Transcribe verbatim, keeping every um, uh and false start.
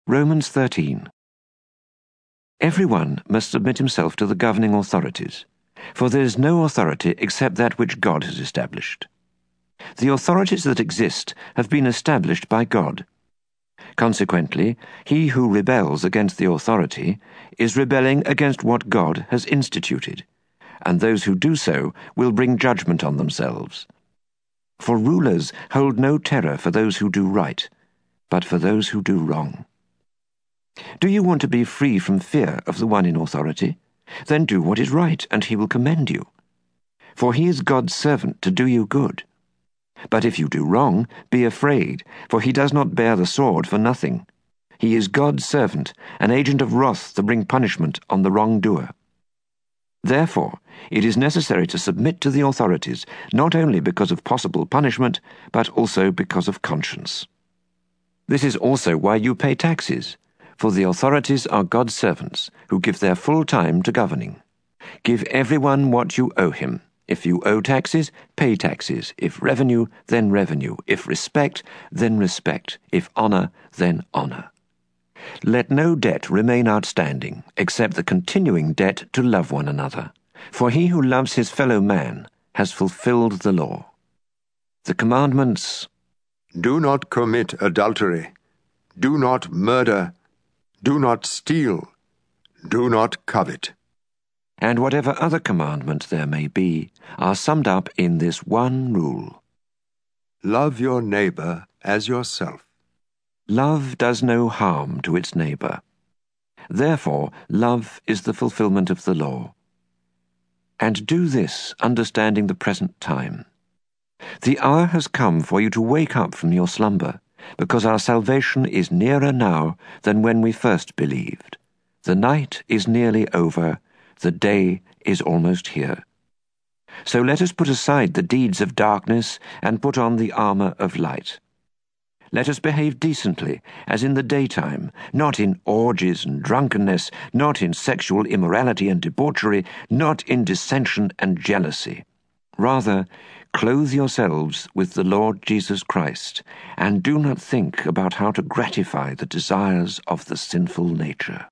Romans thirteen. Everyone must submit himself to the governing authorities, for there is no authority except that which God has established. The authorities that exist have been established by God. Consequently, he who rebels against the authority is rebelling against what God has instituted, and those who do so will bring judgment on themselves. For rulers hold no terror for those who do right, but for those who do wrong. Do you want to be free from fear of the one in authority? Then do what is right, and he will commend you. For he is God's servant to do you good. But if you do wrong, be afraid, for he does not bear the sword for nothing. He is God's servant, an agent of wrath to bring punishment on the wrongdoer. Therefore, it is necessary to submit to the authorities, not only because of possible punishment, but also because of conscience. This is also why you pay taxes, for the authorities are God's servants, who give their full time to governing. Give everyone what you owe him. If you owe taxes, pay taxes. If revenue, then revenue. If respect, then respect. If honor, then honor. Let no debt remain outstanding, except the continuing debt to love one another. For he who loves his fellow man has fulfilled the law. The commandments: Do not commit adultery. Do not murder. Do not steal. Do not covet. And whatever other commandment there may be, are summed up in this one rule: Love your neighbor as yourself. Love does no harm to its neighbor. Therefore, love is the fulfillment of the law. And do this, understanding the present time. The hour has come for you to wake up from your slumber, because our salvation is nearer now than when we first believed. The night is nearly over, the day is almost here. So let us put aside the deeds of darkness and put on the armor of light. Let us behave decently, as in the daytime, not in orgies and drunkenness, not in sexual immorality and debauchery, not in dissension and jealousy. Rather, clothe yourselves with the Lord Jesus Christ, and do not think about how to gratify the desires of the sinful nature.